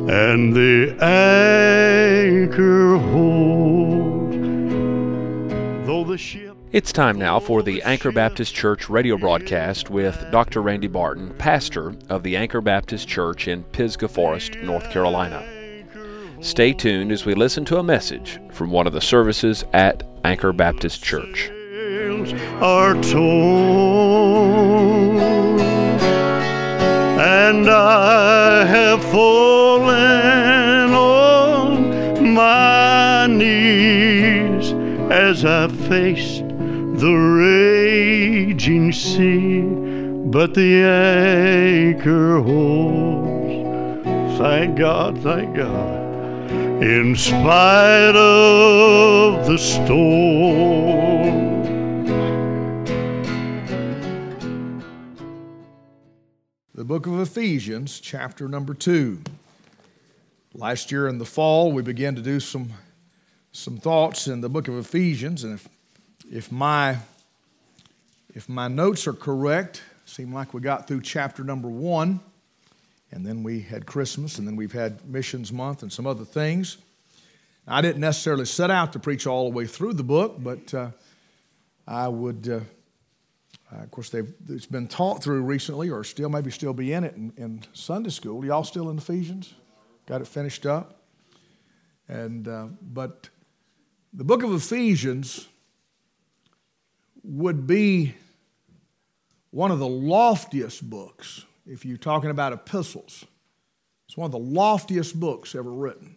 and the anchor holds. Though the ship... It's time now for the Anchor Baptist Church radio broadcast with Dr. Randy Barton, pastor of the Anchor Baptist Church in Pisgah Forest, North Carolina. Stay tuned as we listen to a message from one of the services at Anchor Baptist Church. Are torn, and I have fallen on my knees as I faced the raging sea, but the anchor holds. Thank God, thank God. In spite of the storm. The book of Ephesians, chapter number 2. Last year in the fall, we began to do some thoughts in the book of Ephesians, and if my notes are correct, it seemed like we got through chapter number 1, and then we had Christmas, and then we've had Missions Month and some other things. I didn't necessarily set out to preach all the way through the book, but I would, of course, it's been taught through recently, or maybe still be in it in Sunday school. Y'all still in Ephesians? Got it finished up? But the book of Ephesians would be one of the loftiest books, if you're talking about epistles. It's one of the loftiest books ever written.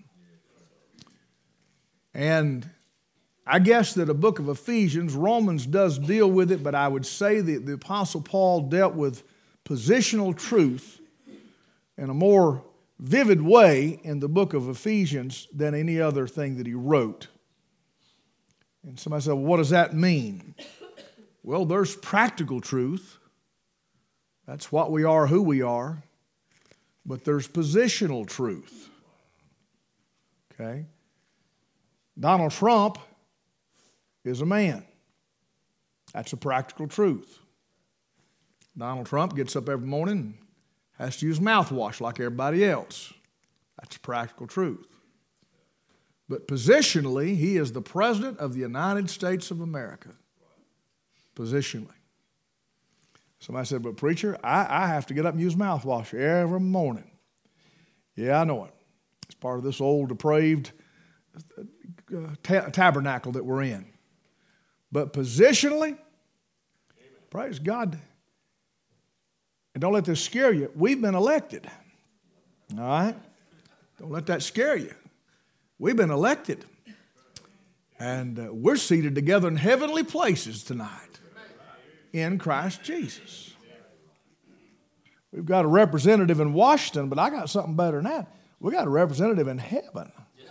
And I guess that the book of Ephesians, Romans does deal with it, but I would say that the Apostle Paul dealt with positional truth in a more vivid way in the book of Ephesians than any other thing that he wrote. And somebody said, well, what does that mean? Well, there's practical truth. That's what we are, who we are. But there's positional truth. Okay? Donald Trump is a man. That's a practical truth. Donald Trump gets up every morning and has to use mouthwash like everybody else. That's a practical truth. But positionally, he is the President of the United States of America. Positionally. Somebody said, but preacher, I have to get up and use mouthwash every morning. Yeah, I know it. It's part of this old depraved tabernacle that we're in. But positionally, praise God. And don't let this scare you. We've been elected. All right? Don't let that scare you. We've been elected. And we're seated together in heavenly places tonight in Christ Jesus. We've got a representative in Washington, but I got something better than that. We got a representative in heaven.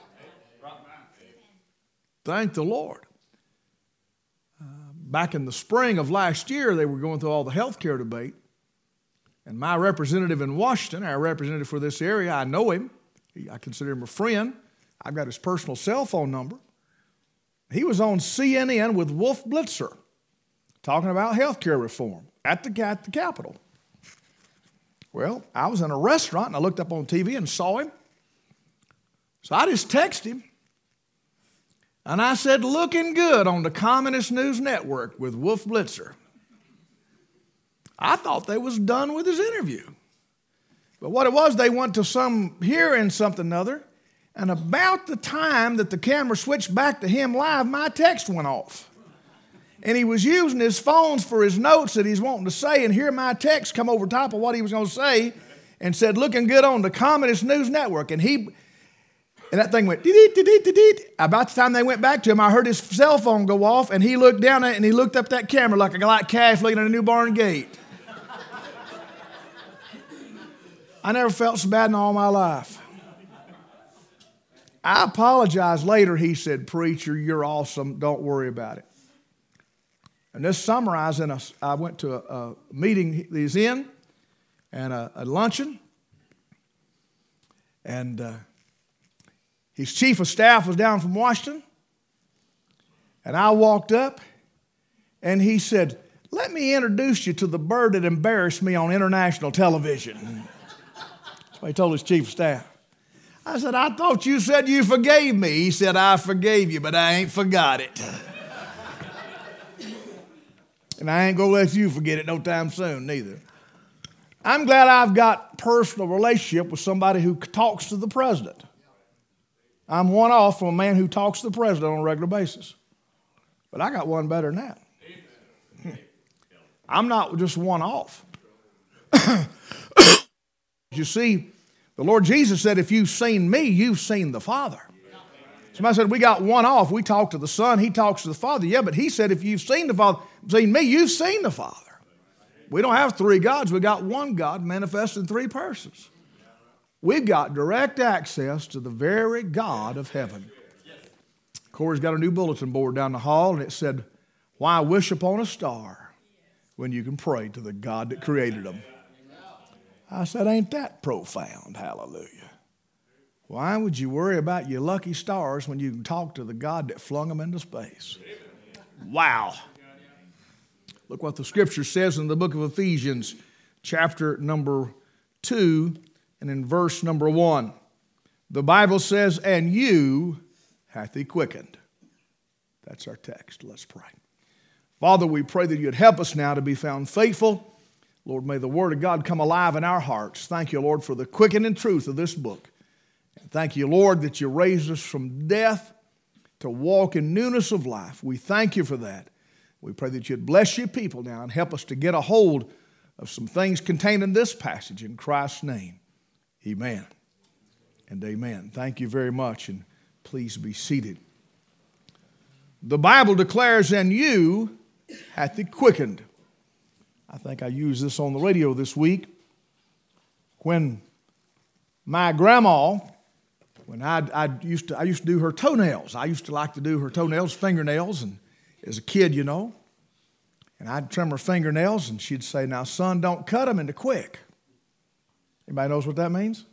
Thank the Lord. Back in the spring of last year, they were going through all the health care debate. And my representative in Washington, our representative for this area, I know him. I consider him a friend. I've got his personal cell phone number. He was on CNN with Wolf Blitzer talking about health care reform at the Capitol. Well, I was in a restaurant and I looked up on TV and saw him. So I just texted him. And I said, looking good on the Communist News Network with Wolf Blitzer. I thought they was done with his interview. But what it was, they went to some hearing something or other, and about the time that the camera switched back to him live, my text went off. And he was using his phones for his notes that he's wanting to say, and here my text come over top of what he was going to say and said, looking good on the Communist News Network. And that thing went, dee-dee-dee-dee-dee-dee. About the time they went back to him, I heard his cell phone go off, and he looked down at it, and he looked up that camera like a black calf looking at a newborn gate. I never felt so bad in all my life. I apologized later. He said, preacher, you're awesome. Don't worry about it. And this summer, I went to a meeting he's in and a luncheon. And his chief of staff was down from Washington. And I walked up, and he said, let me introduce you to the bird that embarrassed me on international television. That's what he told his chief of staff. I said, I thought you said you forgave me. He said, I forgave you, but I ain't forgot it. And I ain't going to let you forget it no time soon, neither. I'm glad I've got personal relationship with somebody who talks to the president. I'm one off from a man who talks to the president on a regular basis. But I got one better than that. I'm not just one off. You see, the Lord Jesus said, if you've seen me, you've seen the Father. Somebody said, we got one off. We talk to the Son, He talks to the Father. Yeah, but He said, if you've seen the Father, seen me, you've seen the Father. We don't have three gods. We got one God manifest in three persons. We've got direct access to the very God of heaven. Corey's got a new bulletin board down the hall, and it said, why wish upon a star when you can pray to the God that created them? I said, ain't that profound? Hallelujah. Why would you worry about your lucky stars when you can talk to the God that flung them into space? Wow. Look what the Scripture says in the book of Ephesians, chapter number 2, and in verse number 1. The Bible says, and you hath He quickened. That's our text. Let's pray. Father, we pray that You'd help us now to be found faithful. Lord, may the Word of God come alive in our hearts. Thank You, Lord, for the quickening truth of this book. And thank You, Lord, that You raised us from death to walk in newness of life. We thank You for that. We pray that You'd bless Your people now and help us to get a hold of some things contained in this passage. In Christ's name, amen and amen. Thank you very much, and please be seated. The Bible declares, and you hath He quickened. I think I used this on the radio this week. When my grandma, when I used to do her toenails. I used to like to do her toenails, fingernails, and as a kid, you know. And I'd trim her fingernails, and she'd say, now, son, don't cut them into quick. Anybody knows what that means?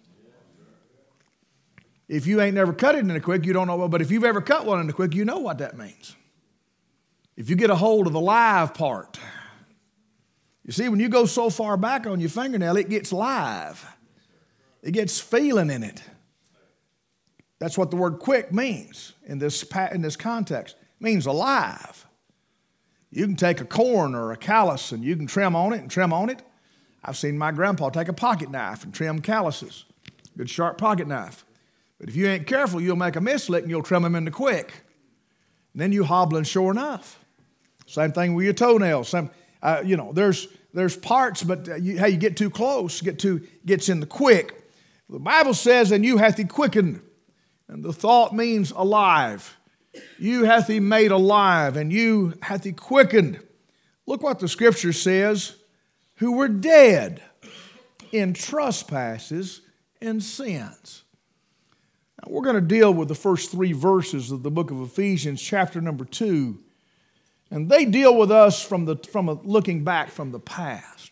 If you ain't never cut it into quick, you don't know. But if you've ever cut one into quick, you know what that means. If you get a hold of the live part. You see, when you go so far back on your fingernail, it gets live. It gets feeling in it. That's what the word quick means in this context. It means alive. You can take a corn or a callus and you can trim on it. I've seen my grandpa take a pocket knife and trim calluses. Good sharp pocket knife. But if you ain't careful, you'll make a mislick and you'll trim them into quick. And then you hobbling sure enough. Same thing with your toenails. There's parts, but you get too close, gets in the quick. The Bible says, and you hath He quickened. And the thought means alive. You hath He made alive, and you hath He quickened. Look what the Scripture says, who were dead in trespasses and sins. Now, we're going to deal with the first 3 verses of the book of Ephesians, chapter number 2. And they deal with us from looking back from the past.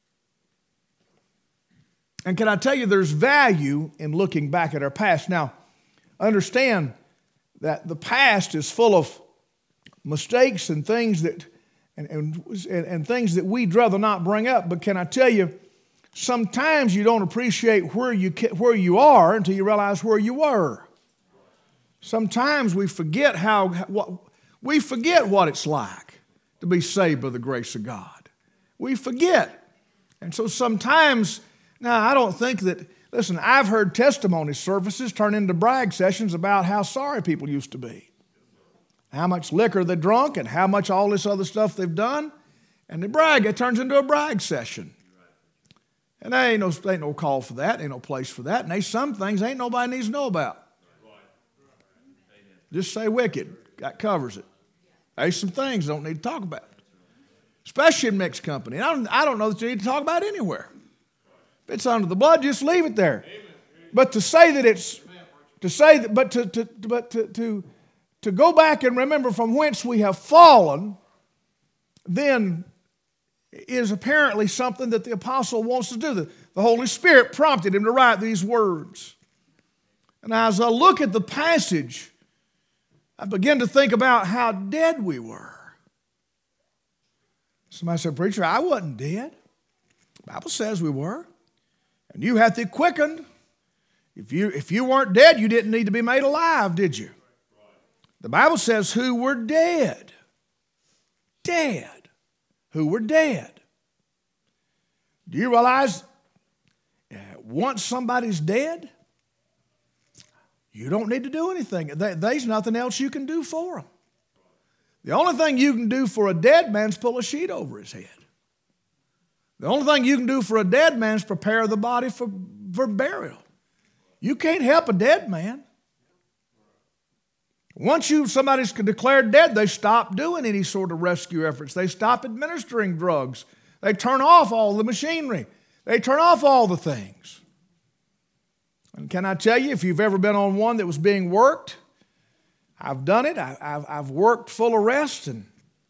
And can I tell you, there's value in looking back at our past. Now, understand that the past is full of mistakes and things that and things that we'd rather not bring up. But can I tell you, sometimes you don't appreciate where you are until you realize where you were. Sometimes we forget what it's like to be saved by the grace of God. We forget. And so sometimes, now I don't think that, listen, I've heard testimony services turn into brag sessions about how sorry people used to be. How much liquor they drunk and how much all this other stuff they've done. And they brag. It turns into a brag session. And there ain't no call for that. Ain't no place for that. And there's some things ain't nobody needs to know about. Just say wicked. That covers it. There's some things don't need to talk about. Especially in mixed company. I don't know that you need to talk about it anywhere. If it's under the blood, just leave it there. But to say that to go back and remember from whence we have fallen, then is apparently something that the apostle wants to do. The Holy Spirit prompted him to write these words. And as I look at the passage, I begin to think about how dead we were. Somebody said, preacher, I wasn't dead. The Bible says we were. And you hath He quickened. If you weren't dead, you didn't need to be made alive, did you? The Bible says who were dead. Dead. Who were dead. Do you realize once somebody's dead, you don't need to do anything. There's nothing else you can do for them. The only thing you can do for a dead man is pull a sheet over his head. The only thing you can do for a dead man is prepare the body for burial. You can't help a dead man. Once somebody's declared dead, they stop doing any sort of rescue efforts. They stop administering drugs. They turn off all the machinery. They turn off all the things. And can I tell you, if you've ever been on one that was being worked, I've done it. I've worked full arrest, and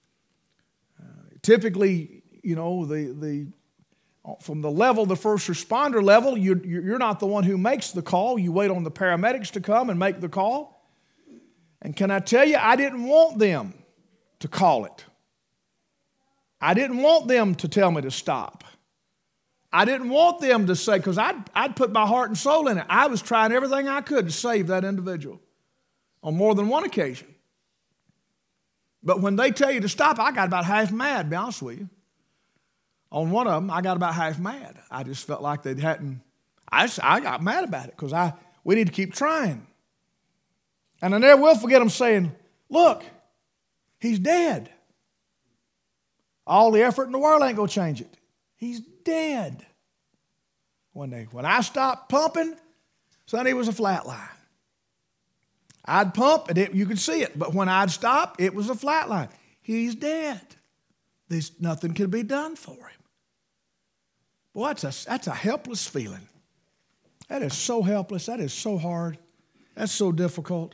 typically, you know, from the level, the first responder level, you're not the one who makes the call. You wait on the paramedics to come and make the call. And can I tell you, I didn't want them to call it. I didn't want them to tell me to stop. I didn't want them to say, because I'd put my heart and soul in it. I was trying everything I could to save that individual on more than one occasion. But when they tell you to stop, I got about half mad, to be honest with you. On one of them, I got about half mad. I just felt like they hadn't, I got mad about it because we need to keep trying. And I never will forget them saying, look, he's dead. All the effort in the world ain't going to change it. He's dead. When I stopped pumping, son, it was a flat line. I'd pump, and you could see it. But when I'd stop, it was a flat line. He's dead. There's nothing can be done for him. Boy, that's a helpless feeling. That is so helpless. That is so hard. That's so difficult.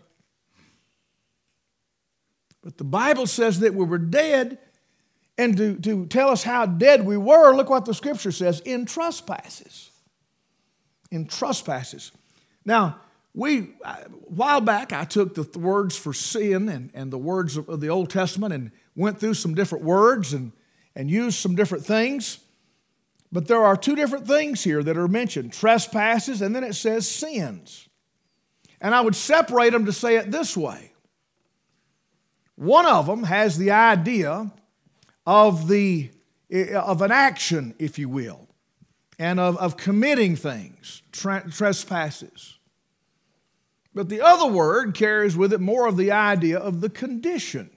But the Bible says that we were dead, and to tell us how dead we were, look what the Scripture says, in trespasses. In trespasses. Now, a while back, I took the words for sin and the words of the Old Testament and went through some different words and used some different things. But there are two different things here that are mentioned, trespasses, and then it says sins. And I would separate them to say it this way. One of them has the idea of an action, if you will, and of committing things, trespasses. But the other word carries with it more of the idea of the condition.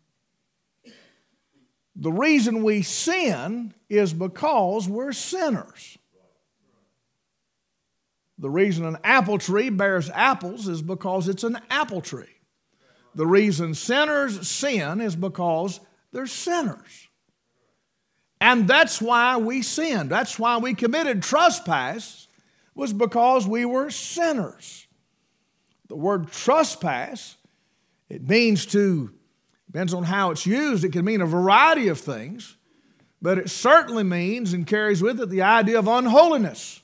The reason we sin is because we're sinners. The reason an apple tree bears apples is because it's an apple tree. The reason sinners sin is because they're sinners. And that's why we sinned. That's why we committed trespass, was because we were sinners. The word trespass, it means depends on how it's used, it can mean a variety of things, but it certainly means and carries with it the idea of unholiness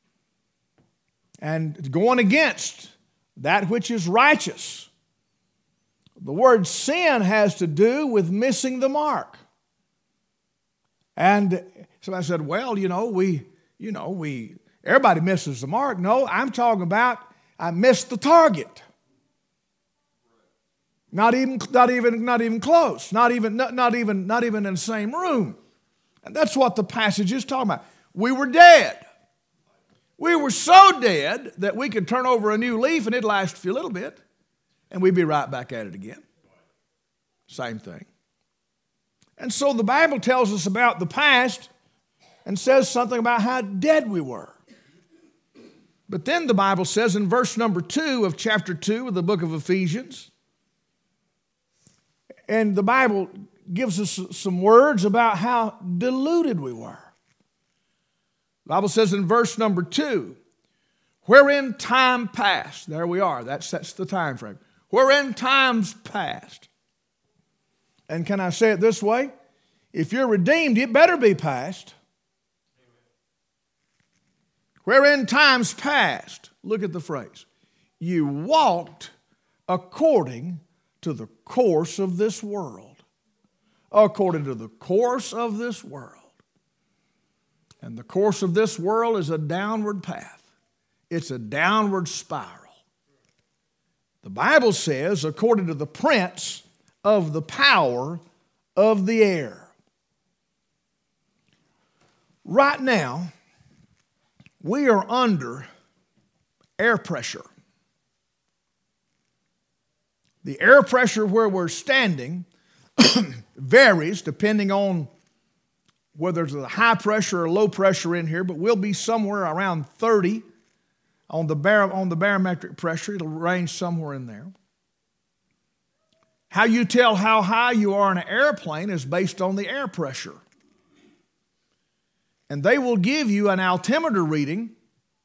and going against that which is righteous. The word sin has to do with missing the mark. And somebody said, well, everybody misses the mark. No, I'm talking about I missed the target. Not even close. Not even in the same room. And that's what the passage is talking about. We were dead. We were so dead that we could turn over a new leaf and it'd last for a little bit, and we'd be right back at it again. Same thing. And so the Bible tells us about the past and says something about how dead we were. But then the Bible says in verse number 2 of chapter 2 of the book of Ephesians, and the Bible gives us some words about how deluded we were. The Bible says in verse number 2, wherein time past, there we are, that sets the time frame, wherein times past. And can I say it this way? If you're redeemed, it better be past. Wherein times past, look at the phrase, you walked according to the course of this world. According to the course of this world. And the course of this world is a downward path. It's a downward spiral. The Bible says, according to the prince of the power of the air. Right now, we are under air pressure. The air pressure where we're standing varies depending on whether there's a high pressure or low pressure in here, but we'll be somewhere around 30 on the barometric pressure. It'll range somewhere in there. How you tell how high you are in an airplane is based on the air pressure. And they will give you an altimeter reading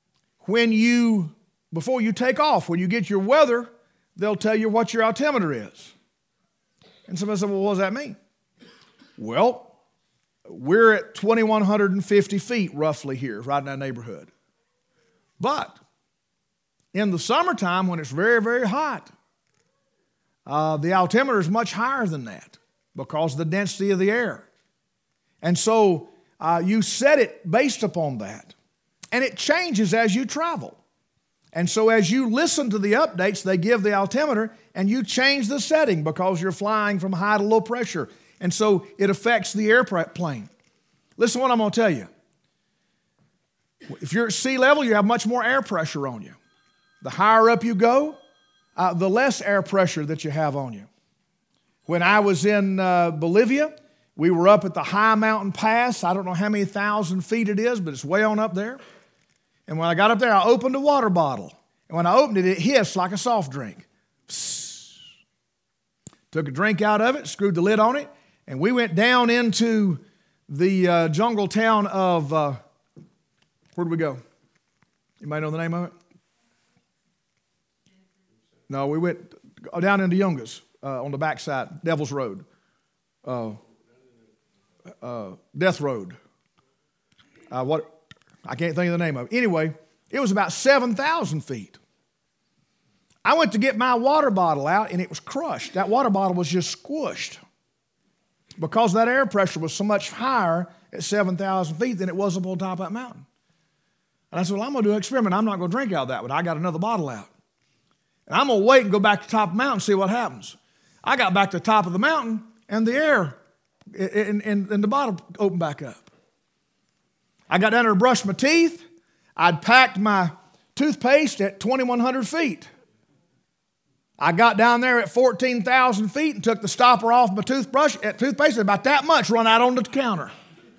before you take off. When you get your weather, they'll tell you what your altimeter is. And somebody said, well, what does that mean? Well, we're at 2,150 feet roughly here, right in that neighborhood. But in the summertime, when it's very, very hot, the altimeter is much higher than that because of the density of the air. And so you set it based upon that. And it changes as you travel. And so as you listen to the updates, they give the altimeter, and you change the setting because you're flying from high to low pressure. And so it affects the airplane. Listen to what I'm going to tell you. If you're at sea level, you have much more air pressure on you. The higher up you go, the less air pressure that you have on you. When I was in Bolivia, we were up at the high mountain pass. I don't know how many thousand feet it is, but it's way on up there. And when I got up there, I opened a water bottle. And when I opened it, it hissed like a soft drink. Psst. Took a drink out of it, screwed the lid on it, and we went down into the jungle town of, where'd we go? Anybody know the name of it? No, we went down into Yungas on the backside, Devil's Road. Death Road. I can't think of the name of it. Anyway, it was about 7,000 feet. I went to get my water bottle out, and it was crushed. That water bottle was just squished because that air pressure was so much higher at 7,000 feet than it was up on top of that mountain. And I said, well, I'm going to do an experiment. I'm not going to drink out of that one. I got another bottle out. And I'm going to wait and go back to the top of the mountain and see what happens. I got back to the top of the mountain, and the air in the bottle opened back up. I got down there to brush my teeth. I'd packed my toothpaste at 2,100 feet. I got down there at 14,000 feet and took the stopper off my toothpaste, about that much run out on the counter.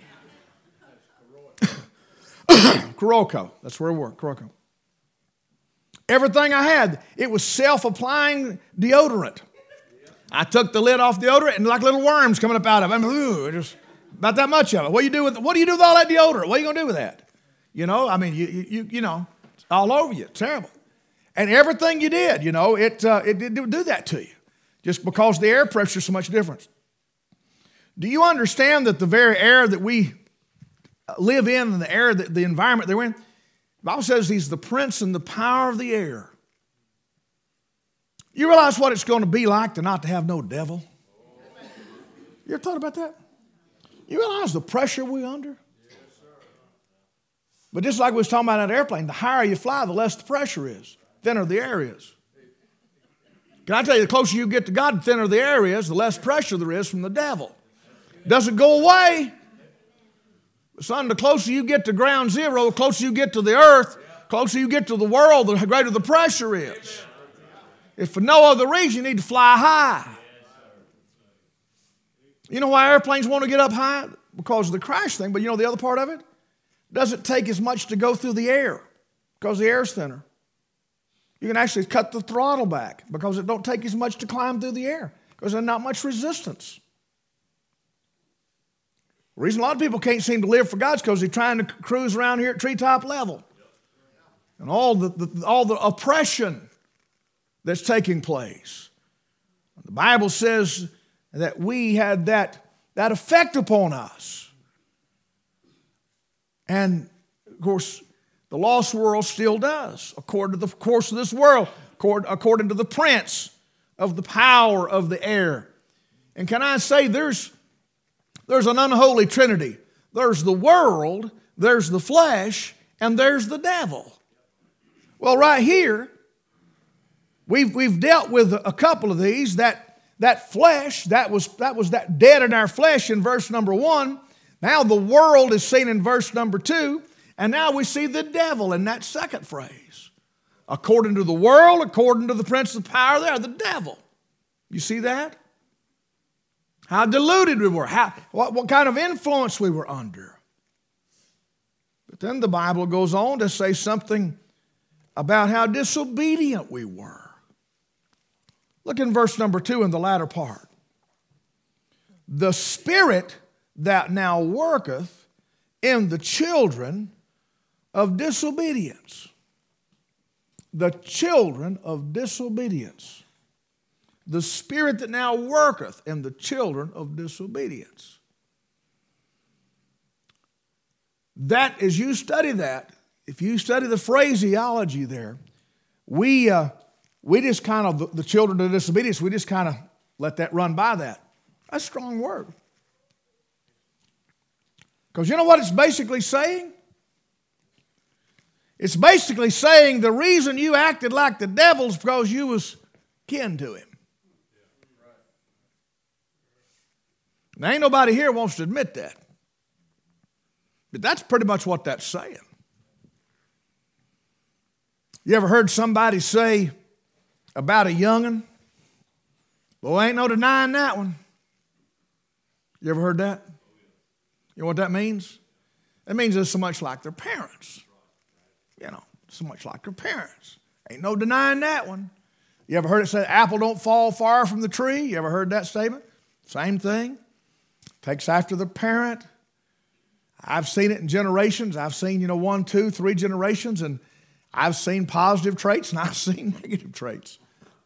Coroco, that's where we were, Coroco. Everything I had, it was self-applying deodorant. I took the lid off the deodorant and like little worms coming up out of it. Just about that much of it. What do you do with all that deodorant? What are you going to do with that? You know, I mean, you know, it's all over you. It's terrible. And everything you did, you know, it would do that to you just because the air pressure is so much different. Do you understand that the very air that we live in and the air, the environment they're in, the Bible says he's the prince and the power of the air. You realize what it's going to be like to not to have no devil? You ever thought about that? You realize the pressure we're under? But just like we was talking about in that airplane, the higher you fly, the less the pressure is, thinner the air is. Can I tell you, the closer you get to God, the thinner the air is, the less pressure there is from the devil. It doesn't go away. Son, the closer you get to ground zero, the closer you get to the earth, the closer you get to the world, the greater the pressure is. If for no other reason, you need to fly high. You know why airplanes want to get up high? Because of the crash thing, but you know the other part of it? It doesn't take as much to go through the air because the air's thinner. You can actually cut the throttle back because it don't take as much to climb through the air because there's not much resistance. The reason a lot of people can't seem to live for God is because they're trying to cruise around here at treetop level. And all the oppression that's taking place. The Bible says that we had that effect upon us. And, of course, the lost world still does, according to the course of this world, according to the prince of the power of the air. And can I say there's an unholy trinity. There's the world, there's the flesh, and there's the devil. Well, right here, we've dealt with a couple of these. That flesh, that was that dead in our flesh in verse number 1. Now the world is seen in verse number 2. And now we see the devil in that second phrase. According to the world, according to the prince of power there, the devil. You see that? How deluded we were. What kind of influence we were under. But then the Bible goes on to say something about how disobedient we were. Look in verse number 2 in the latter part. The spirit that now worketh in the children of disobedience. The children of disobedience. The spirit that now worketh in the children of disobedience. That, as you study that, if you study the phraseology there, we just kind of, the children of disobedience, we just kind of let that run by that. That's a strong word. Because you know what it's basically saying? It's basically saying the reason you acted like the devil is because you was kin to him. Now, ain't nobody here wants to admit that. But that's pretty much what that's saying. You ever heard somebody say about a young'un, well, ain't no denying that one. You ever heard that? You know what that means? It means they're so much like their parents. You know, so much like their parents. Ain't no denying that one. You ever heard it say, apple don't fall far from the tree? You ever heard that statement? Same thing. Takes after the parent. I've seen it in generations. I've seen, 1, 2, 3 generations, and I've seen positive traits and I've seen negative traits.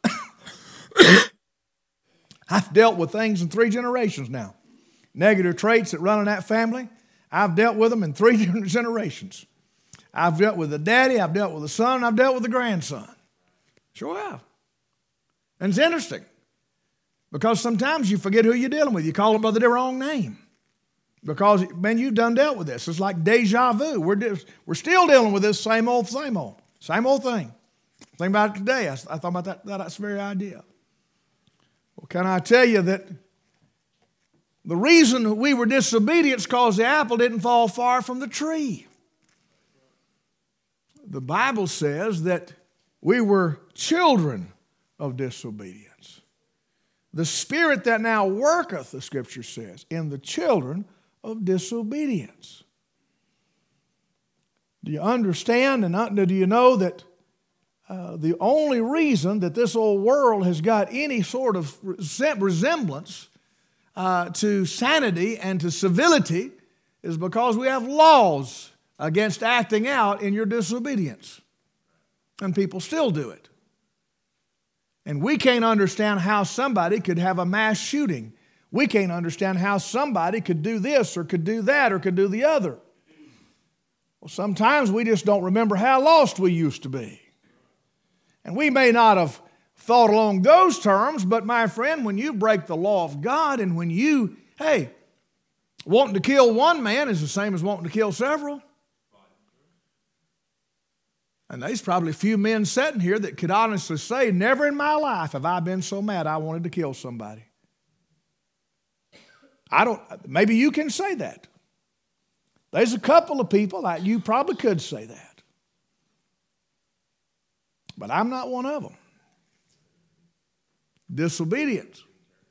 I've dealt with things in 3 generations now. Negative traits that run in that family, I've dealt with them in 3 different generations. I've dealt with the daddy, I've dealt with the son, and I've dealt with the grandson. Sure have. And it's interesting because sometimes you forget who you're dealing with. You call them by the wrong name because, man, you've done dealt with this. It's like deja vu. We're still dealing with this same old thing. Think about it today. I thought about that's the very idea. Well, can I tell you that the reason we were disobedient is because the apple didn't fall far from the tree. The Bible says that we were children of disobedience. The spirit that now worketh, the Scripture says, in the children of disobedience. Do you understand and do you know that the only reason that this old world has got any sort of resemblance to sanity and to civility is because we have laws against acting out in your disobedience. And people still do it. And we can't understand how somebody could have a mass shooting. We can't understand how somebody could do this or could do that or could do the other. Well, sometimes we just don't remember how lost we used to be. And we may not have thought along those terms, but my friend, when you break the law of God and when you, wanting to kill one man is the same as wanting to kill several. And there's probably a few men sitting here that could honestly say, never in my life have I been so mad I wanted to kill somebody. Maybe you can say that. There's a couple of people that you probably could say that. But I'm not one of them. Disobedience.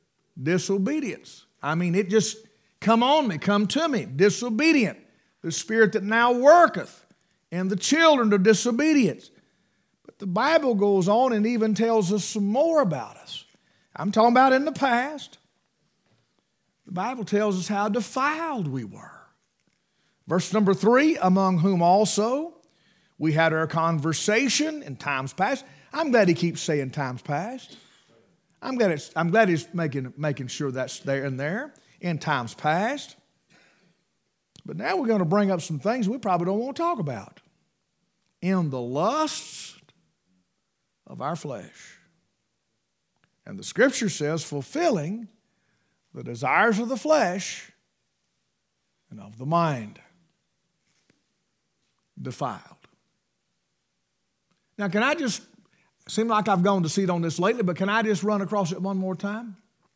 I mean, it just come on me, come to me. Disobedient. The spirit that now worketh in the children of disobedience. But the Bible goes on and even tells us some more about us. I'm talking about in the past. The Bible tells us how defiled we were. Verse number 3, among whom also we had our conversation in times past. I'm glad he keeps saying times past. I'm glad he's making sure that's there and there in times past. But now we're going to bring up some things we probably don't want to talk about. In the lusts of our flesh. And the Scripture says, fulfilling the desires of the flesh and of the mind. Defiled. Now, can I just, seem like I've gone to seed on this lately, but can I just run across it one more time?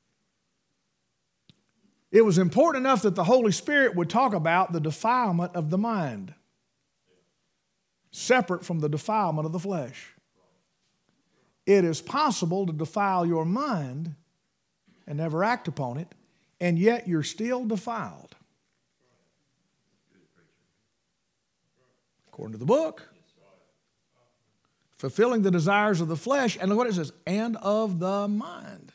It was important enough that the Holy Spirit would talk about the defilement of the mind, separate from the defilement of the flesh. It is possible to defile your mind and never act upon it, and yet you're still defiled. According to the book, fulfilling the desires of the flesh, and look what it says, and of the mind.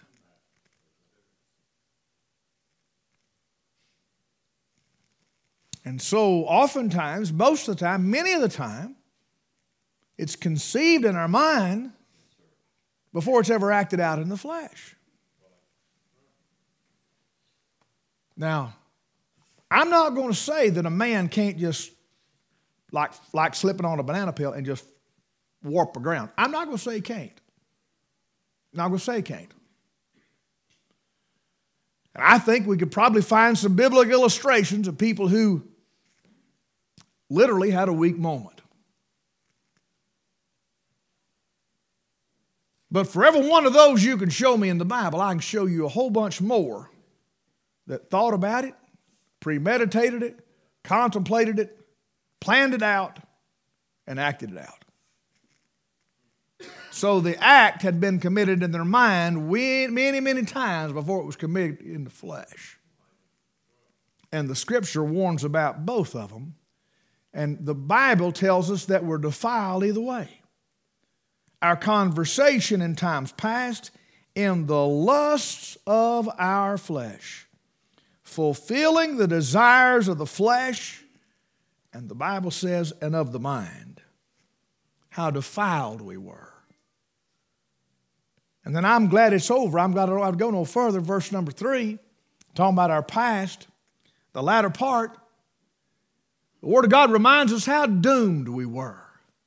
And so oftentimes, most of the time, many of the time, it's conceived in our mind before it's ever acted out in the flesh. Now, I'm not going to say that a man can't just, like slipping on a banana peel and just warp the ground. I'm not going to say he can't. I'm not going to say he can't. And I think we could probably find some biblical illustrations of people who literally had a weak moment. But for every one of those you can show me in the Bible, I can show you a whole bunch more that thought about it, premeditated it, contemplated it, planned it out, and acted it out. So the act had been committed in their mind many, many times before it was committed in the flesh. And the Scripture warns about both of them. And the Bible tells us that we're defiled either way. Our conversation in times past in the lusts of our flesh, fulfilling the desires of the flesh, and the Bible says, and of the mind. How defiled we were. And then I'm glad it's over. I'd go no further. Verse number 3, talking about our past, the latter part, the Word of God reminds us how doomed we were.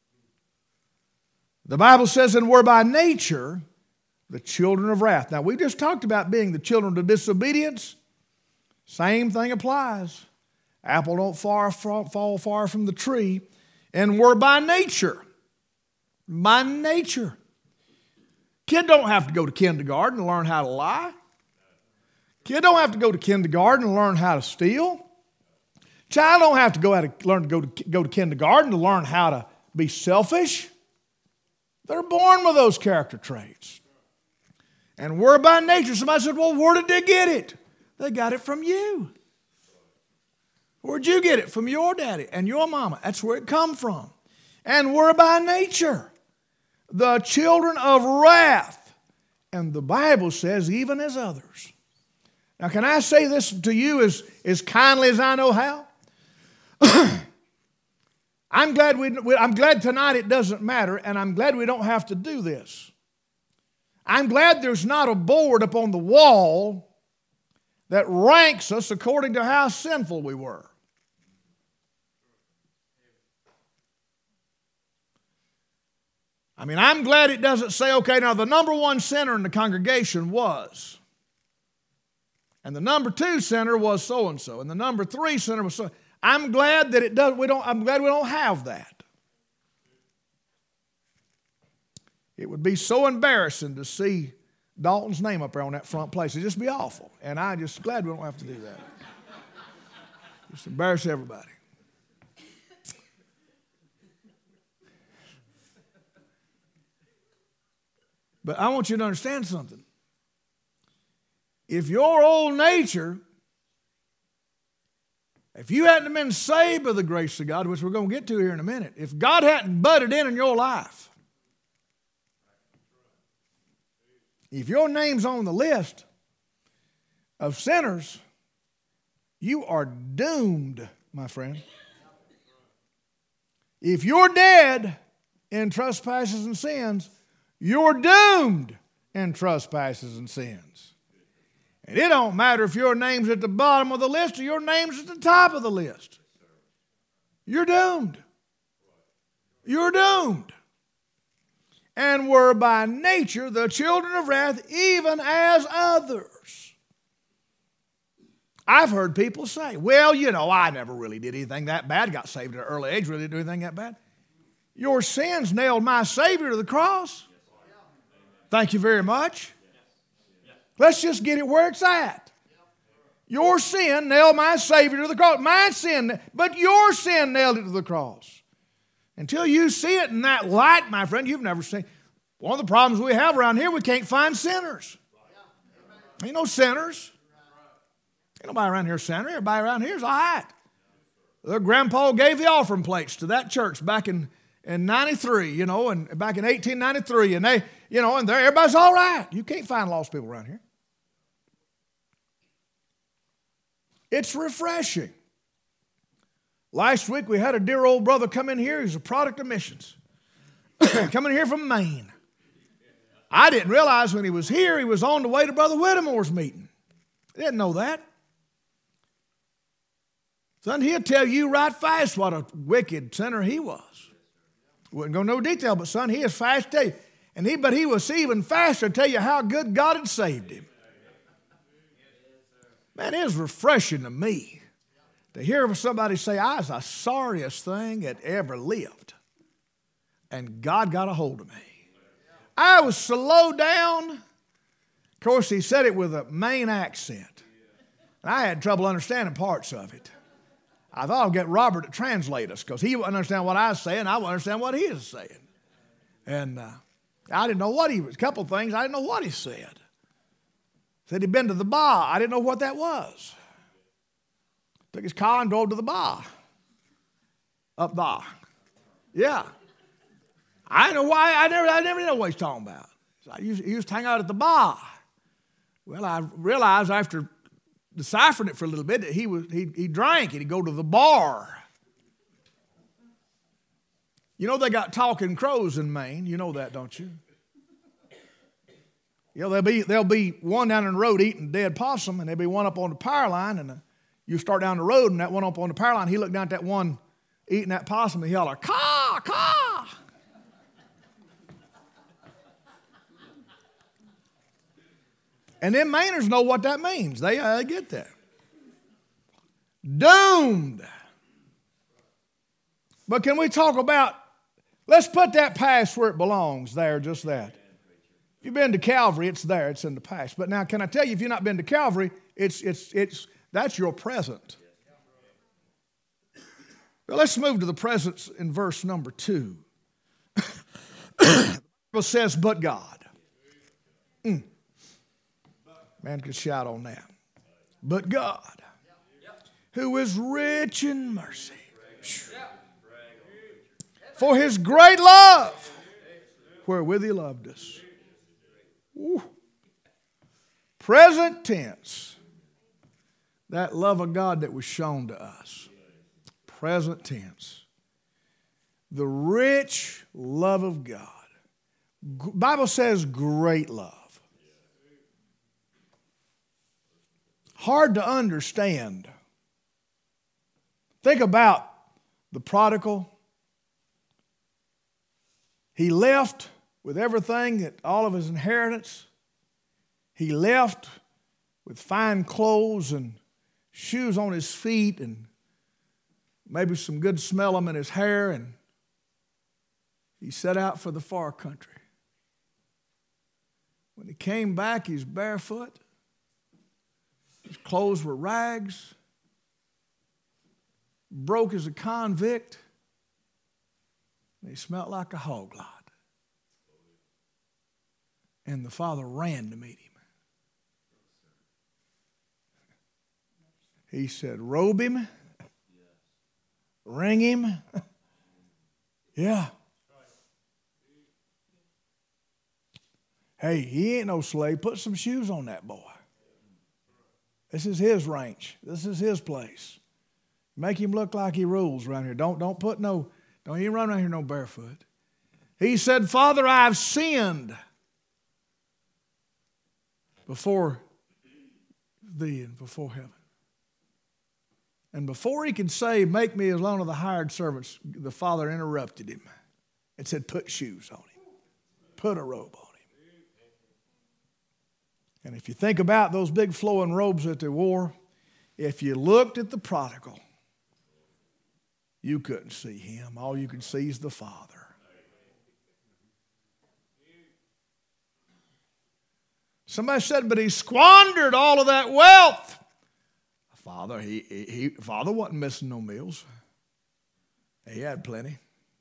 The Bible says, and we're by nature the children of wrath. Now, we just talked about being the children of disobedience. Same thing applies. Apple don't fall far from the tree. And we're by nature. By nature. Kid don't have to go to kindergarten to learn how to lie. Kid don't have to go to kindergarten to learn how to steal. Child don't have to go to kindergarten to learn how to be selfish. They're born with those character traits. And we're by nature. Somebody said, well, where did they get it? They got it from you. Where'd you get it? From your daddy and your mama. That's where it come from. And we're by nature the children of wrath. And the Bible says, even as others. Now, can I say this to you as kindly as I know how? I'm glad tonight it doesn't matter, and I'm glad we don't have to do this. I'm glad there's not a board up on the wall that ranks us according to how sinful we were. I mean, I'm glad it doesn't say, okay, now the number one sinner in the congregation was, and the number two sinner was so-and-so, and the number three sinner was so. I'm glad that it does. I'm glad we don't have that. It would be so embarrassing to see Dalton's name up there on that front place. It'd just be awful. And I'm just glad we don't have to do that. Just embarrass everybody. But I want you to understand something. If your old nature, if you hadn't been saved by the grace of God, which we're going to get to here in a minute, if God hadn't butted in your life, if your name's on the list of sinners, you are doomed, my friend. If you're dead in trespasses and sins, you're doomed in trespasses and sins. And it don't matter if your name's at the bottom of the list or your name's at the top of the list. You're doomed. You're doomed. And we're by nature the children of wrath, even as others. I've heard people say, well, I never really did anything that bad. Got saved at an early age, really didn't do anything that bad. Your sins nailed my Savior to the cross. Thank you very much. Let's just get it where it's at. Your sin nailed my Savior to the cross. My sin, but your sin nailed it to the cross. Until you see it in that light, my friend, you've never seen. One of the problems we have around here, we can't find sinners. Ain't no sinners. Ain't nobody around here a sinner. Everybody around here is all right. Their grandpa gave the offering plates to that church back in 93, and back in 1893, and they, and everybody's all right. You can't find lost people around here. It's refreshing. Last week we had a dear old brother come in here. He's a product of missions. Coming here from Maine. I didn't realize when he was here, he was on the way to Brother Whittemore's meeting. I didn't know that. Son, he'll tell you right fast what a wicked sinner he was. Wouldn't go into no detail, but son, he is fast to tell you. But he was even faster to tell you how good God had saved him. Man, it was refreshing to me to hear somebody say, I was the sorriest thing that ever lived. And God got a hold of me. I was so low down. Of course, he said it with a Maine accent. And I had trouble understanding parts of it. I thought I'd get Robert to translate us because he wouldn't understand what I was saying. I wouldn't understand what he was saying. And I didn't know what he was. A couple things, I didn't know what he said. Said he'd been to the bar. I didn't know what that was. Took his car and drove to the bar. Up there. Yeah. I don't know why. I never know what he's talking about. So he used to hang out at the bar. Well, I realized after deciphering it for a little bit that he drank and he'd go to the bar. They got talking crows in Maine. You know that, don't you? There'll be one down in the road eating dead possum, and there'll be one up on the power line, and you start down the road, and that one up on the power line, he looked down at that one eating that possum, and he holler, caw, caw. And them Mainers know what that means. They get that. Doomed. But can we talk about, let's put that past where it belongs there, just that. If you've been to Calvary, it's there, it's in the past. But now, can I tell you, if you've not been to Calvary, that's your present. Well, let's move to the present in verse number 2. The Bible says, but God. Man could shout on that. But God, who is rich in mercy, for his great love, wherewith he loved us. Ooh. Present tense. That love of God that was shown to us. Present tense. The rich love of God. Bible says great love. Hard to understand. Think about the prodigal. He left with everything, all of his inheritance. He left with fine clothes and shoes on his feet and maybe some good smell in his hair, and he set out for the far country. When he came back, he's barefoot. His clothes were rags. Broke as a convict. And he smelled like a hog lot. And the father ran to meet him. He said, robe him. Ring him. Yeah. Hey, he ain't no slave. Put some shoes on that boy. This is his ranch. This is his place. Make him look like he rules around here. Don't even run around here no barefoot. He said, Father, I've sinned before thee and before heaven. And before he could say, make me as one of the hired servants, the father interrupted him and said, put shoes on him. Put a robe on him. And if you think about those big flowing robes that they wore, if you looked at the prodigal, you couldn't see him. All you could see is the Father. Somebody said, but he squandered all of that wealth. Father, Father wasn't missing no meals. He had plenty.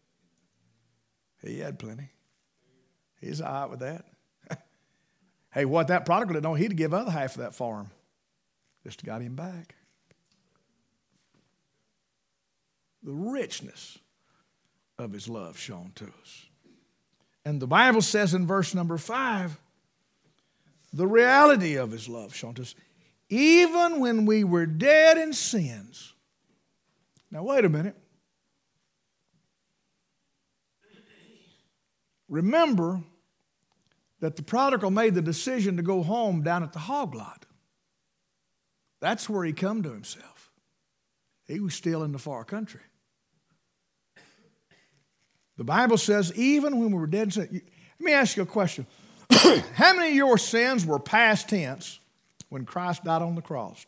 He had plenty. He's all right with that. Hey, what that prodigal did, he'd give other half of that for him. Just got him back. The richness of his love shown to us. And the Bible says in verse number 5, the reality of his love shown to us. Even when we were dead in sins. Now wait a minute. Remember that the prodigal made the decision to go home down at the hog lot. That's where he come to himself. He was still in the far country. The Bible says, even when we were dead in sin. Let me ask you a question. How many of your sins were past tense when Christ died on the cross?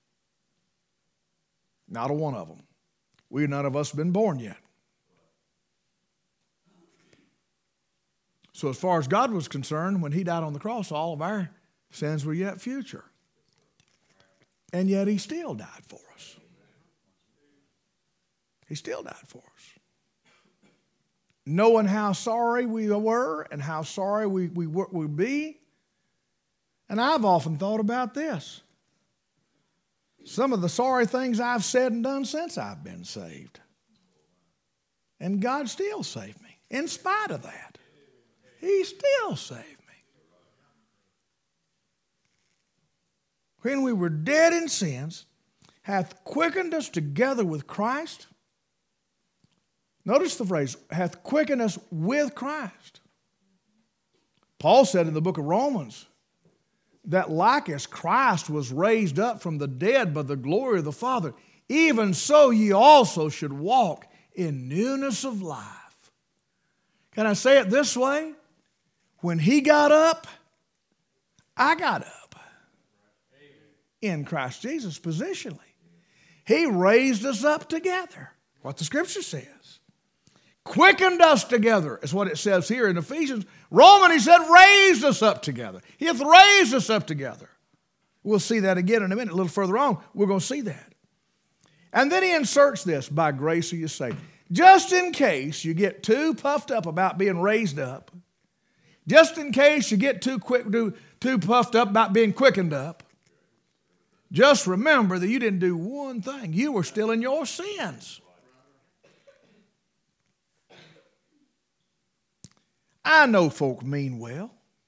Not a one of them. None of us have been born yet. So as far as God was concerned, when he died on the cross, all of our sins were yet future. And yet he still died for us. He still died for us. Knowing how sorry we were and how sorry we would be. And I've often thought about this. Some of the sorry things I've said and done since I've been saved. And God still saved me. In spite of that, he still saved me. When we were dead in sins, hath quickened us together with Christ. Notice the phrase, hath quickened us with Christ. Paul said in the book of Romans that like as Christ was raised up from the dead by the glory of the Father, even so ye also should walk in newness of life. Can I say it this way? When he got up, I got up. In Christ Jesus, positionally. He raised us up together. What the Scripture says. Quickened us together is what it says here in Ephesians. Romans, he said, raised us up together. He hath raised us up together. We'll see that again in a minute. A little further on, we're going to see that. And then he inserts this, by grace are you saved. Just in case you get too puffed up about being raised up, just in case you get too puffed up about being quickened up, just remember that you didn't do one thing. You were still in your sins. I know folk mean well.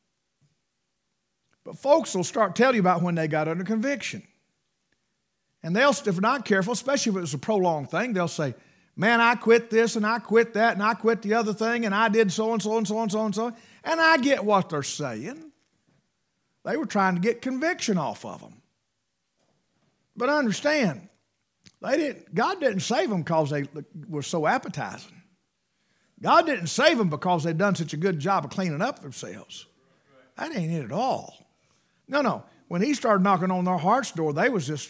But folks will start telling you about when they got under conviction. And they'll, if they're not careful, especially if it was a prolonged thing, they'll say, man, I quit this and I quit that and I quit the other thing and I did so and so and so and so and so. And I get what they're saying. They were trying to get conviction off of them. But understand, God didn't save them because they were so appetizing. God didn't save them because they'd done such a good job of cleaning up themselves. That ain't it at all. No. When he started knocking on their heart's door, they was just,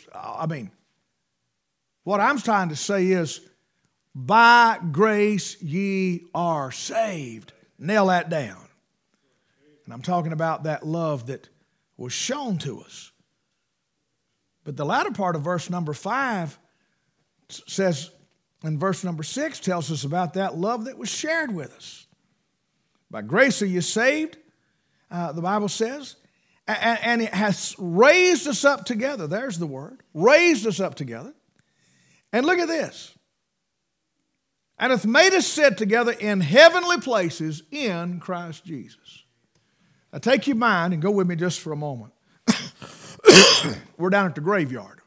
what I'm trying to say is, by grace ye are saved. Nail that down. And I'm talking about that love that was shown to us. But the latter part of verse number 5 says, and verse number 6 tells us about that love that was shared with us. By grace are you saved, the Bible says, and it has raised us up together. There's the word. Raised us up together. And look at this. And hath made us sit together in heavenly places in Christ Jesus. Now take your mind and go with me just for a moment. We're down at the graveyard.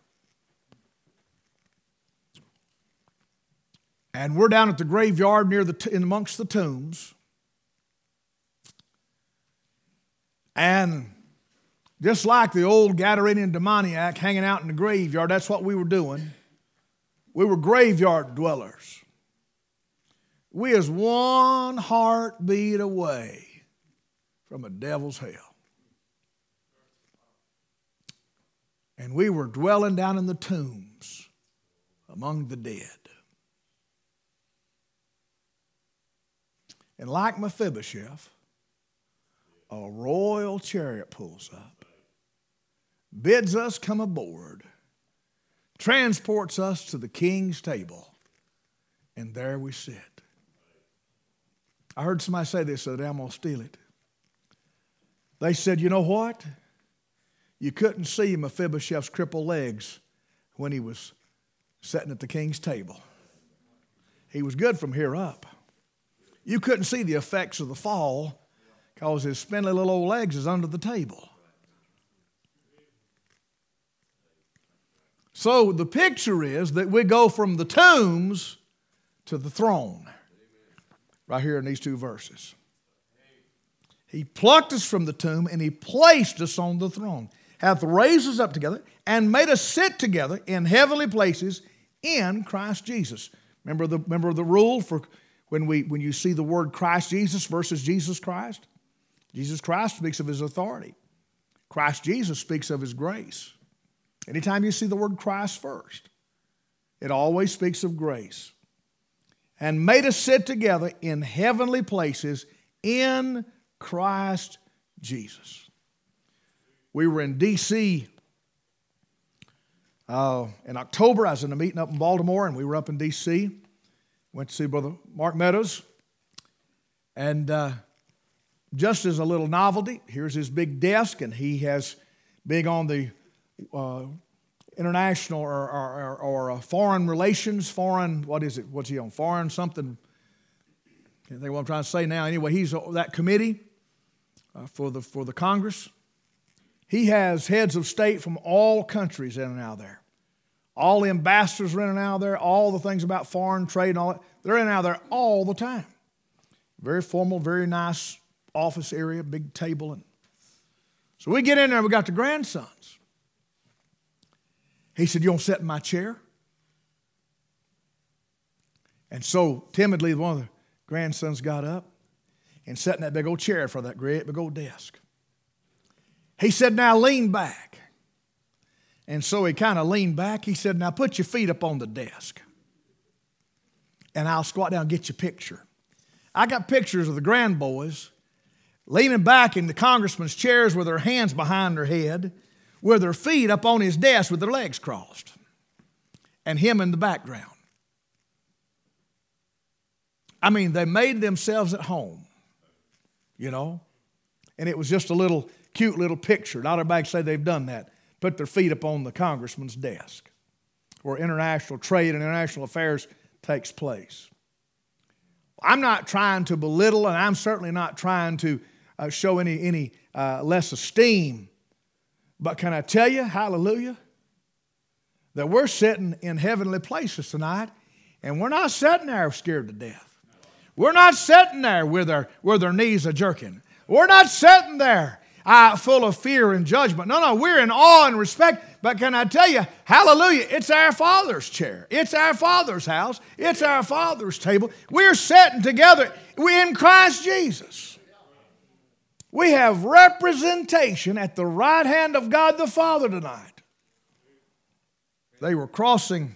And we're down at the graveyard in amongst the tombs. And just like the old Gadarenian demoniac hanging out in the graveyard, that's what we were doing. We were graveyard dwellers. We is one heartbeat away from a devil's hell. And we were dwelling down in the tombs among the dead. And like Mephibosheth, a royal royal chariot pulls up, bids us come aboard, transports us to the king's table, and there we sit. I heard somebody say this the other day, I'm going to steal it. They said, you know what? You couldn't see Mephibosheth's crippled legs when he was sitting at the king's table. He was good from here up. You couldn't see the effects of the fall because his spindly little old legs is under the table. So the picture is that we go from the tombs to the throne. Right here in these two verses. He plucked us from the tomb and he placed us on the throne. Hath raised us up together and made us sit together in heavenly places in Christ Jesus. Remember the rule for when you see the word Christ Jesus versus Jesus Christ? Jesus Christ speaks of his authority. Christ Jesus speaks of his grace. Anytime you see the word Christ first, it always speaks of grace. And made us sit together in heavenly places in Christ Jesus. We were in D.C. in October. I was in a meeting up in Baltimore, and we were up in D.C. Went to see Brother Mark Meadows. And just as a little novelty, here's his big desk, and he has big on the international or foreign relations, what is it? What's he on? Foreign something. Can't think what I'm trying to say now. Anyway, he's that committee for the Congress. He has heads of state from all countries in and out there. All the ambassadors are in and out there. All the things about foreign trade and all that. They're in and out there all the time. Very formal, very nice office area, big table. And so we get in there, we got the grandsons. He said, you want to sit in my chair? And so timidly, one of the grandsons got up and sat in that big old chair for that great big old desk. He said, now lean back. And so he kind of leaned back. He said, now put your feet up on the desk. And I'll squat down and get your picture. I got pictures of the grandboys leaning back in the congressman's chairs with their hands behind their head, with their feet up on his desk with their legs crossed, and him in the background. I mean, they made themselves at home, you know, and it was just a little cute little picture. Not everybody can say they've done that. Put their feet up on the congressman's desk where international trade and international affairs takes place. I'm not trying to belittle, and I'm certainly not trying to show any less esteem. But can I tell you, hallelujah, that we're sitting in heavenly places tonight, and we're not sitting there scared to death. We're not sitting there with their knees a jerking. We're not sitting there full of fear and judgment. No, we're in awe and respect. But can I tell you, hallelujah, it's our Father's chair. It's our Father's house. It's our Father's table. We're sitting together. We're in Christ Jesus. We have representation at the right hand of God the Father tonight. They were crossing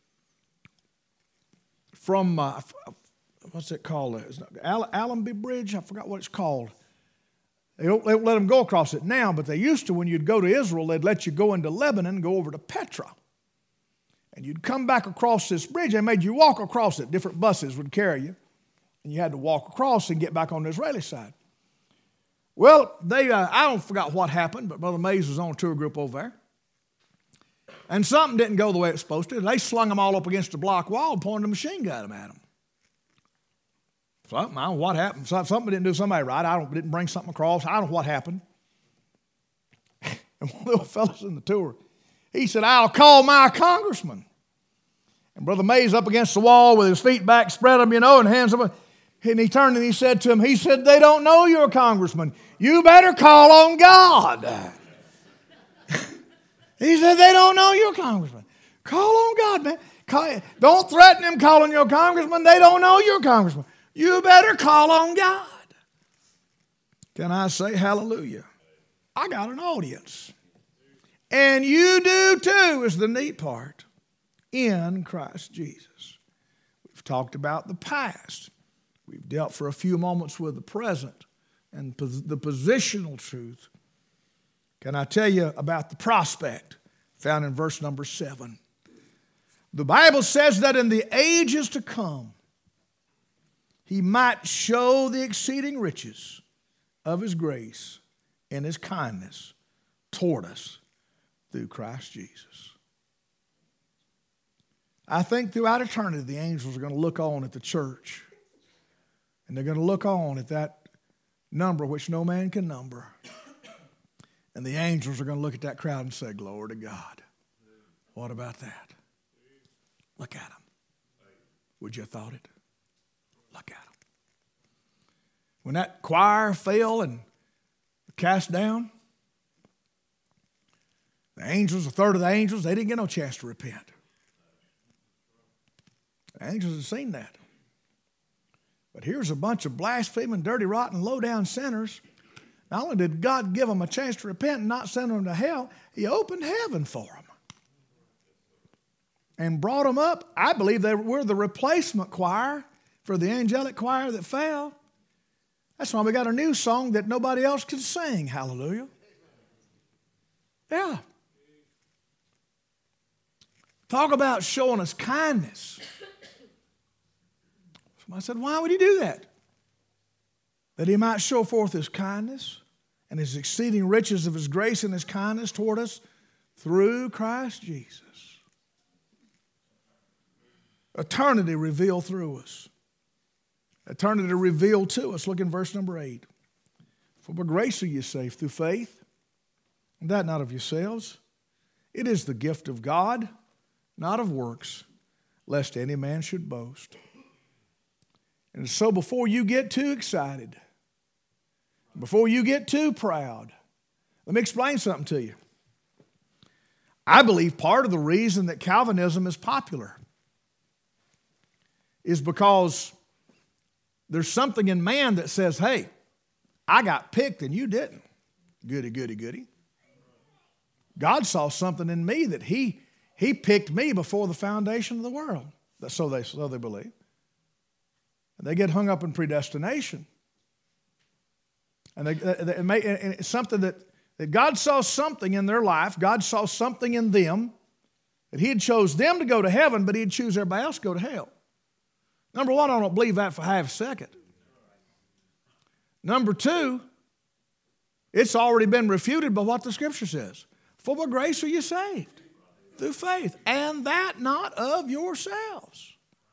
from, what's it called? Allenby Bridge? I forgot what it's called. They don't let them go across it now, but they used to. When you'd go to Israel, they'd let you go into Lebanon and go over to Petra. And you'd come back across this bridge. They made you walk across it. Different buses would carry you. And you had to walk across and get back on the Israeli side. Well, I don't forgot what happened, but Brother Mays was on a tour group over there. And something didn't go the way it was supposed to. They slung them all up against a block wall and pointed a machine gun at them. Something, I don't know what happened. Something didn't do somebody right. Didn't bring something across. I don't know what happened. And one of the little fellas in the tour, he said, I'll call my congressman. And Brother Mays up against the wall with his feet back, spread them, and hands up. And he turned and he said to him, they don't know you're a congressman. You better call on God. He said, they don't know you're a congressman. Call on God, man. Don't threaten them calling you a congressman. They don't know you're a congressman. You better call on God. Can I say hallelujah? I got an audience. And you do too, is the neat part, in Christ Jesus. We've talked about the past. We've dealt for a few moments with the present and the positional truth, can I tell you about the prospect found in verse number 7? The Bible says that in the ages to come, He might show the exceeding riches of His grace and His kindness toward us through Christ Jesus. I think throughout eternity, the angels are going to look on at the church, and they're going to look on at that number which no man can number. And the angels are going to look at that crowd and say, glory to God. What about that? Look at them. Would you have thought it? Look at them. When that choir fell and cast down, the angels, a third of the angels, they didn't get no chance to repent. The angels had seen that. But here's a bunch of blaspheming, dirty, rotten, low-down sinners. Not only did God give them a chance to repent and not send them to hell, He opened heaven for them and brought them up. I believe they were the replacement choir for the angelic choir that fell. That's why we got a new song that nobody else can sing. Hallelujah. Yeah. Talk about showing us kindness. Somebody said, why would He do that? That He might show forth His kindness and His exceeding riches of His grace and His kindness toward us through Christ Jesus. Eternity revealed through us. Eternity revealed to us. Look in verse number 8. For by grace are you saved through faith, and that not of yourselves. It is the gift of God, not of works, lest any man should boast. And so before you get too excited, before you get too proud, let me explain something to you. I believe part of the reason that Calvinism is popular is because there's something in man that says, hey, I got picked and you didn't. Goody, goody, goody. God saw something in me that He picked me before the foundation of the world. So they believe. And they get hung up in predestination. And it's something that God saw something in their life. God saw something in them that He had chose them to go to heaven, but He'd choose everybody else to go to hell. Number one, I don't believe that for half a second. Number two, it's already been refuted by what the Scripture says. For by grace are you saved, through faith, and that not of yourselves.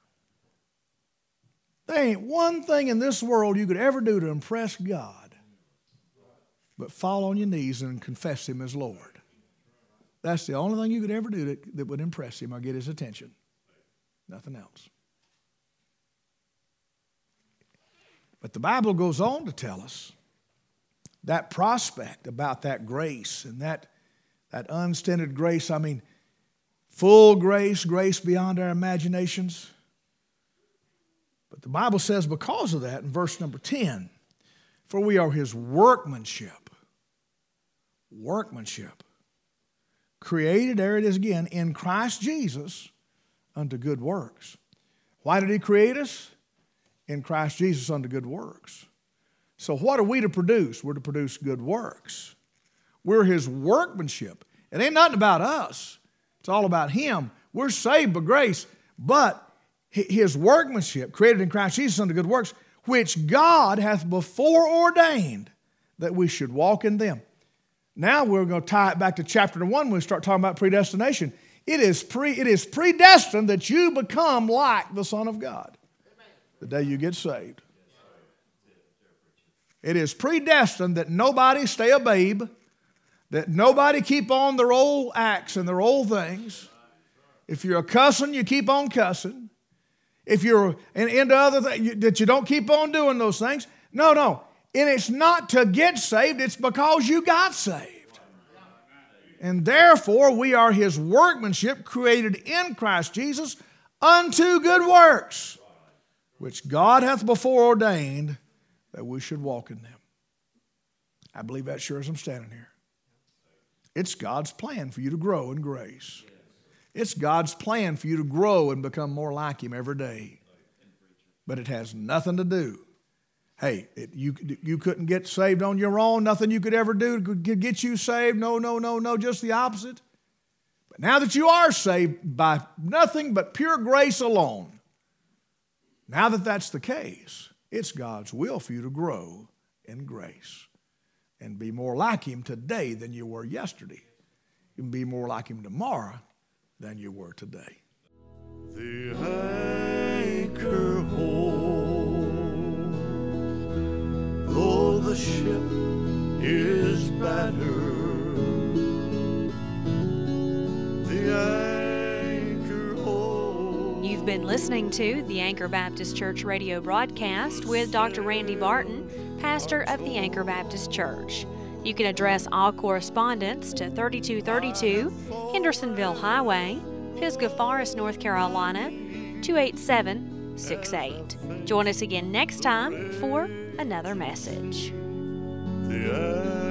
There ain't one thing in this world you could ever do to impress God but fall on your knees and confess Him as Lord. That's the only thing you could ever do that would impress Him or get His attention. Nothing else. But the Bible goes on to tell us that prospect about that grace and that unstinted grace. I mean, full grace, grace beyond our imaginations. But the Bible says because of that in verse number 10, for we are His workmanship. Workmanship. Created, there it is again, in Christ Jesus unto good works. Why did He create us? In Christ Jesus unto good works. So what are we to produce? We're to produce good works. We're His workmanship. It ain't nothing about us. It's all about Him. We're saved by grace, but His workmanship, created in Christ Jesus unto good works, which God hath before ordained that we should walk in them. Now we're going to tie it back to chapter 1 when we start talking about predestination. It is predestined that you become like the Son of God the day you get saved. It is predestined that nobody stay a babe, that nobody keep on their old acts and their old things. If you're a cussing, you keep on cussing. If you're into other things, that you don't keep on doing those things. No. And it's not to get saved, it's because you got saved. And therefore, we are His workmanship created in Christ Jesus unto good works, which God hath before ordained that we should walk in them. I believe that sure as I'm standing here. It's God's plan for you to grow in grace. It's God's plan for you to grow and become more like Him every day. But it has nothing to do Hey, you couldn't get saved on your own. Nothing you could ever do could get you saved. No, just the opposite. But now that you are saved by nothing but pure grace alone, now that that's the case, it's God's will for you to grow in grace and be more like Him today than you were yesterday. You can be more like Him tomorrow than you were today. The anchor holds, though the ship is battered. The anchor holds. You've been listening to the Anchor Baptist Church radio broadcast with Dr. Randy Barton, pastor of the Anchor Baptist Church. You can address all correspondence to 3232 Hendersonville Highway, Pisgah Forest, North Carolina, 28768. Join us again next time for another message. The